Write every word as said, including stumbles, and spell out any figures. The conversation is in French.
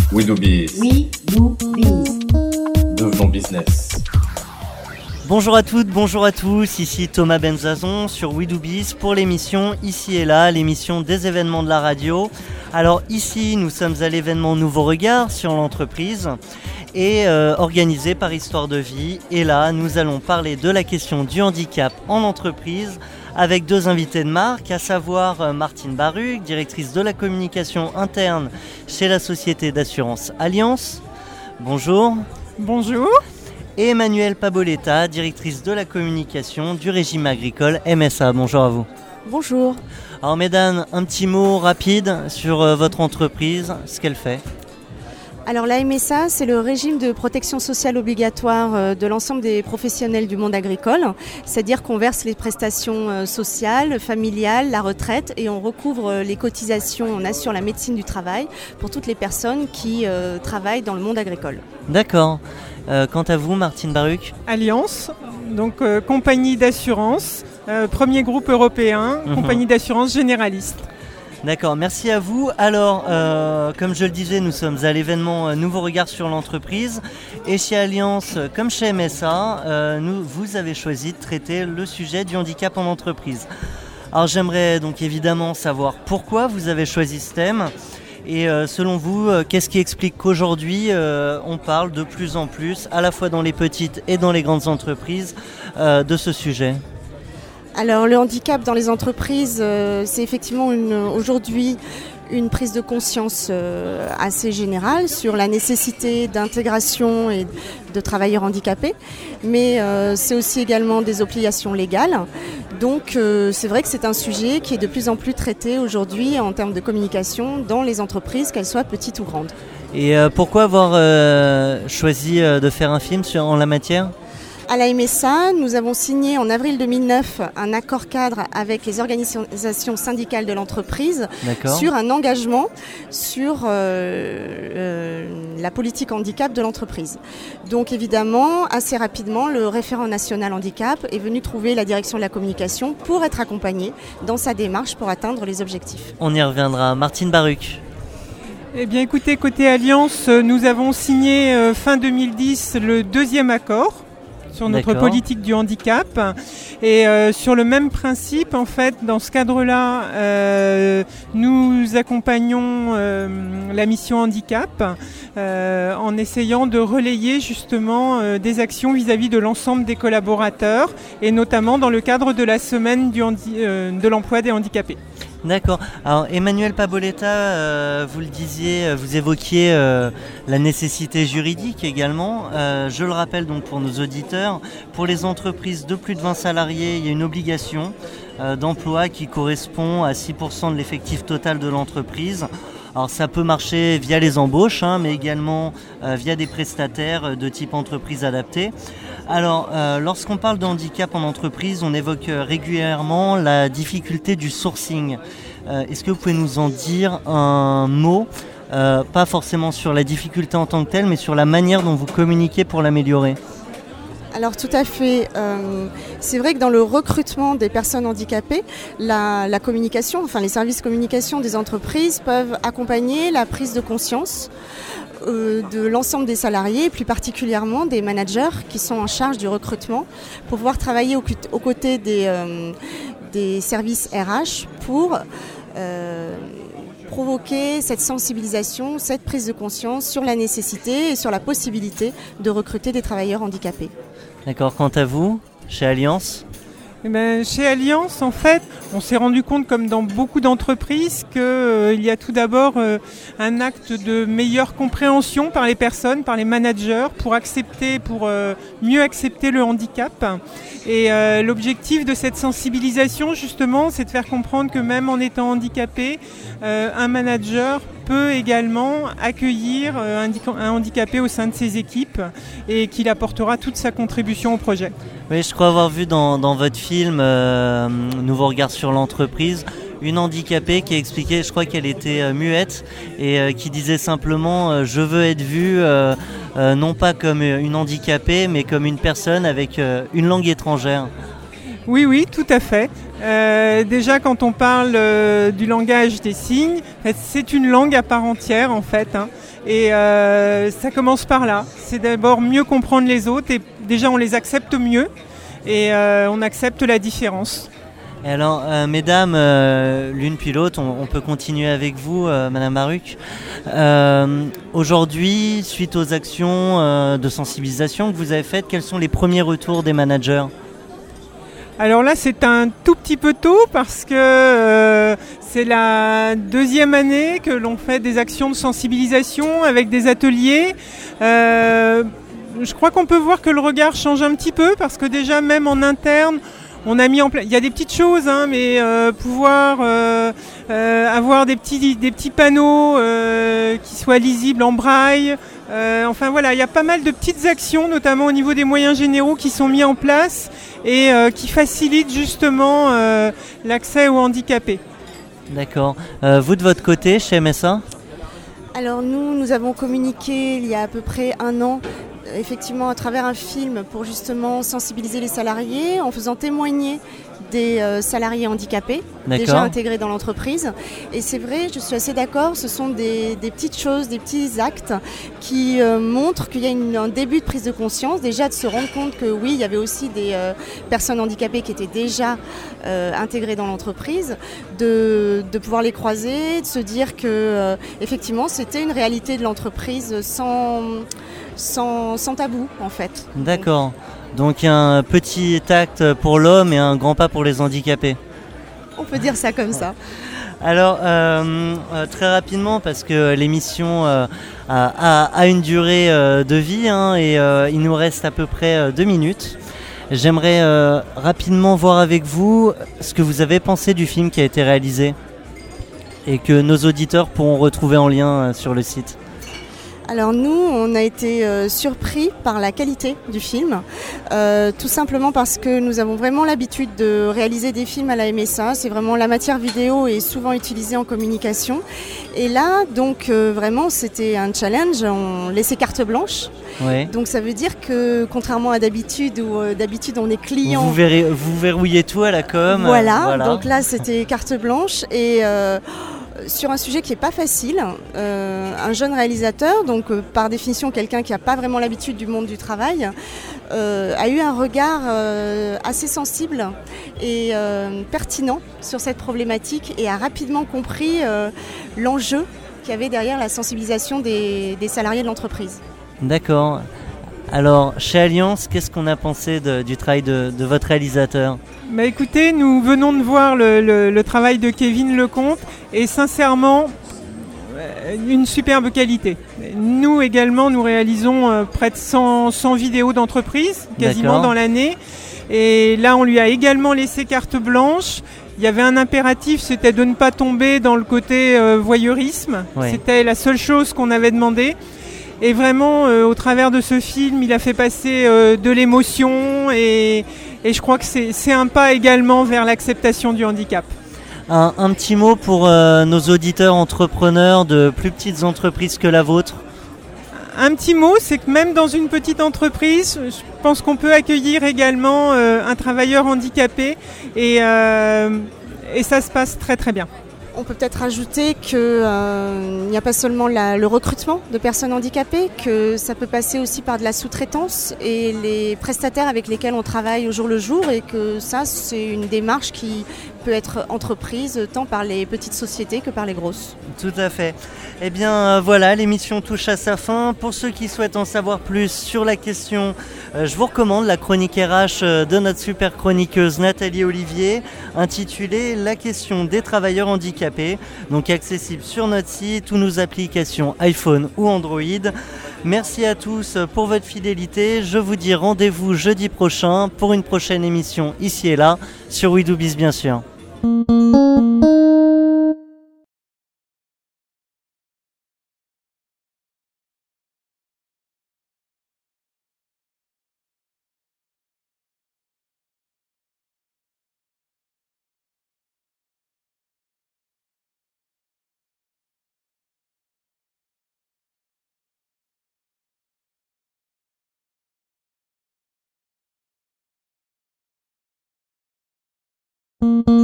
We do biz. We do biz. Devenons business. Bonjour à toutes, bonjour à tous, ici Thomas Benzazon sur We Do Biz pour l'émission Ici et Là, l'émission des événements de la radio. Alors ici, nous sommes à l'événement Nouveau Regard sur l'entreprise et euh, organisé par Histoire de Vie. Et là, nous allons parler de la question du handicap en entreprise avec deux invités de marque, à savoir euh, Martine Baruch, directrice de la communication interne chez la société d'assurance Allianz. Bonjour. Bonjour. Et Emmanuelle Paboletta, directrice de la communication du régime agricole M S A. Bonjour à vous. Bonjour. Alors mesdames, un petit mot rapide sur euh, votre entreprise, ce qu'elle fait. Alors la M S A, c'est le régime de protection sociale obligatoire de l'ensemble des professionnels du monde agricole. C'est-à-dire qu'on verse les prestations sociales, familiales, la retraite et on recouvre les cotisations, on assure la médecine du travail pour toutes les personnes qui euh, travaillent dans le monde agricole. D'accord. Euh, quant à vous, Martine Baruch? Allianz, donc euh, compagnie d'assurance, euh, premier groupe européen, mmh. compagnie d'assurance généraliste. D'accord, merci à vous. Alors, euh, comme je le disais, nous sommes à l'événement Nouveau Regard sur l'entreprise. Et chez Allianz, comme chez M S A, euh, nous, vous avez choisi de traiter le sujet du handicap en entreprise. Alors, j'aimerais donc évidemment savoir pourquoi vous avez choisi ce thème. Et euh, selon vous, euh, qu'est-ce qui explique qu'aujourd'hui, euh, on parle de plus en plus, à la fois dans les petites et dans les grandes entreprises, euh, de ce sujet ? Alors le handicap dans les entreprises, euh, c'est effectivement une, aujourd'hui une prise de conscience euh, assez générale sur la nécessité d'intégration et de travailleurs handicapés, mais euh, c'est aussi également des obligations légales. Donc euh, c'est vrai que c'est un sujet qui est de plus en plus traité aujourd'hui en termes de communication dans les entreprises, qu'elles soient petites ou grandes. Et euh, pourquoi avoir euh, choisi euh, de faire un film sur, en la matière ? À la M S A, nous avons signé en avril deux mille neuf un accord cadre avec les organisations syndicales de l'entreprise D'accord. sur un engagement sur euh, euh, la politique handicap de l'entreprise. Donc évidemment, assez rapidement, le référent national handicap est venu trouver la direction de la communication pour être accompagné dans sa démarche pour atteindre les objectifs. On y reviendra. Martine Baruch. Eh bien écoutez, côté Allianz, nous avons signé euh, fin deux mille dix le deuxième accord sur notre D'accord. politique du handicap et euh, sur le même principe en fait dans ce cadre-là euh, nous accompagnons euh, la mission handicap euh, en essayant de relayer justement euh, des actions vis-à-vis de l'ensemble des collaborateurs et notamment dans le cadre de la semaine du handi- euh, de l'emploi des handicapés. D'accord. Alors Emmanuelle Paboletta, euh, vous le disiez, vous évoquiez euh, la nécessité juridique également. Euh, je le rappelle donc pour nos auditeurs, pour les entreprises de plus de vingt salariés, il y a une obligation euh, d'emploi qui correspond à six pour cent de l'effectif total de l'entreprise. Alors ça peut marcher via les embauches, hein, mais également euh, via des prestataires de type entreprise adaptée. Alors, euh, lorsqu'on parle de handicap en entreprise, on évoque régulièrement la difficulté du sourcing. Euh, est-ce que vous pouvez nous en dire un mot, euh, pas forcément sur la difficulté en tant que telle, mais sur la manière dont vous communiquez pour l'améliorer ? Alors tout à fait, euh, c'est vrai que dans le recrutement des personnes handicapées, la, la communication, enfin les services communication des entreprises peuvent accompagner la prise de conscience euh, de l'ensemble des salariés, et plus particulièrement des managers qui sont en charge du recrutement, pour pouvoir travailler au, aux côtés des, euh, des services R H pour euh, provoquer cette sensibilisation, cette prise de conscience sur la nécessité et sur la possibilité de recruter des travailleurs handicapés. D'accord, quant à vous, chez Allianz ? Eh ben, chez Allianz, en fait, on s'est rendu compte, comme dans beaucoup d'entreprises, qu'il euh, y a tout d'abord euh, un acte de meilleure compréhension par les personnes, par les managers, pour accepter, pour euh, mieux accepter le handicap. Et euh, l'objectif de cette sensibilisation, justement, c'est de faire comprendre que même en étant handicapé, euh, un manager peut également accueillir euh, un, un handicapé au sein de ses équipes et qu'il apportera toute sa contribution au projet. Oui, je crois avoir vu dans, dans votre film euh, Nouveau Regard sur l'entreprise une handicapée qui expliquait, je crois qu'elle était euh, muette et euh, qui disait simplement euh, je veux être vue euh, euh, non pas comme une handicapée mais comme une personne avec euh, une langue étrangère. Oui, oui, tout à fait. Euh, déjà, quand on parle euh, du langage des signes, c'est une langue à part entière, en fait. Hein, et euh, ça commence par là. C'est d'abord mieux comprendre les autres. Et déjà, on les accepte mieux. Et euh, on accepte la différence. Et alors, euh, mesdames, euh, l'une puis l'autre, on, on peut continuer avec vous, euh, Madame Baruch. Euh, aujourd'hui, suite aux actions euh, de sensibilisation que vous avez faites, quels sont les premiers retours des managers ? Alors là, c'est un tout petit peu tôt parce que euh, c'est la deuxième année que l'on fait des actions de sensibilisation avec des ateliers. Euh, je crois qu'on peut voir que le regard change un petit peu parce que déjà, même en interne, on a mis en place, il y a des petites choses, hein, mais euh, pouvoir euh, euh, avoir des petits, des petits panneaux euh, qui soient lisibles en braille. Euh, enfin voilà, il y a pas mal de petites actions, notamment au niveau des moyens généraux, qui sont mis en place et euh, qui facilitent justement euh, l'accès aux handicapés. D'accord. Euh, vous de votre côté, chez M S A ? Alors nous, nous avons communiqué il y a à peu près un an effectivement à travers un film pour justement sensibiliser les salariés en faisant témoigner des euh, salariés handicapés D'accord. déjà intégrés dans l'entreprise. Et c'est vrai, je suis assez d'accord, ce sont des, des petites choses, des petits actes qui euh, montrent qu'il y a une, un début de prise de conscience, déjà de se rendre compte que oui, il y avait aussi des euh, personnes handicapées qui étaient déjà euh, intégrées dans l'entreprise, de, de pouvoir les croiser, de se dire que euh, effectivement c'était une réalité de l'entreprise sans, sans, sans tabou en fait. D'accord. Donc il y a un petit acte pour l'homme et un grand pas pour les handicapés. On peut dire ça comme ça. Alors euh, euh, très rapidement, parce que l'émission euh, a, a, a une durée euh, de vie hein, et euh, il nous reste à peu près euh, deux minutes. J'aimerais euh, rapidement voir avec vous ce que vous avez pensé du film qui a été réalisé et que nos auditeurs pourront retrouver en lien euh, sur le site. Alors nous, on a été euh, surpris par la qualité du film, euh, tout simplement parce que nous avons vraiment l'habitude de réaliser des films à la M S A. C'est vraiment la matière vidéo est souvent utilisée en communication. Et là, donc euh, vraiment, c'était un challenge. On laissait carte blanche. Ouais. Donc ça veut dire que contrairement à d'habitude où euh, d'habitude on est client. Vous, verrez, vous verrouillez tout à la com. Voilà. Euh, voilà. Donc là, c'était carte blanche et. Euh, Sur un sujet qui n'est pas facile, euh, un jeune réalisateur, donc euh, par définition quelqu'un qui n'a pas vraiment l'habitude du monde du travail, euh, a eu un regard euh, assez sensible et euh, pertinent sur cette problématique et a rapidement compris euh, l'enjeu qu'il y avait derrière la sensibilisation des, des salariés de l'entreprise. D'accord. Alors, chez Alliance, qu'est-ce qu'on a pensé de, du travail de, de votre réalisateur ? Bah écoutez, nous venons de voir le, le, le travail de Kevin Lecomte et sincèrement, une superbe qualité. Nous également, nous réalisons euh, près de cent, cent vidéos d'entreprise, quasiment D'accord. dans l'année. Et là, on lui a également laissé carte blanche. Il y avait un impératif, c'était de ne pas tomber dans le côté euh, voyeurisme. Oui. C'était la seule chose qu'on avait demandé. Et vraiment, euh, au travers de ce film, il a fait passer euh, de l'émotion et, et je crois que c'est, c'est un pas également vers l'acceptation du handicap. Un, un petit mot pour euh, nos auditeurs entrepreneurs de plus petites entreprises que la vôtre. Un petit mot, c'est que même dans une petite entreprise, je pense qu'on peut accueillir également euh, un travailleur handicapé et, euh, et ça se passe très très bien. On peut peut-être ajouter qu'il euh, n'y a pas seulement la, le recrutement de personnes handicapées, que ça peut passer aussi par de la sous-traitance et les prestataires avec lesquels on travaille au jour le jour et que ça, c'est une démarche qui peut être entreprise tant par les petites sociétés que par les grosses. Tout à fait. Eh bien euh, voilà, l'émission touche à sa fin. Pour ceux qui souhaitent en savoir plus sur la question, euh, je vous recommande la chronique R H euh, de notre super chroniqueuse Nathalie Olivier, intitulée « La question des travailleurs handicapés », donc accessible sur notre site ou nos applications iPhone ou Android. Merci à tous pour votre fidélité. Je vous dis rendez-vous jeudi prochain pour une prochaine émission ici et là sur We Do Biz bien sûr. Thank you.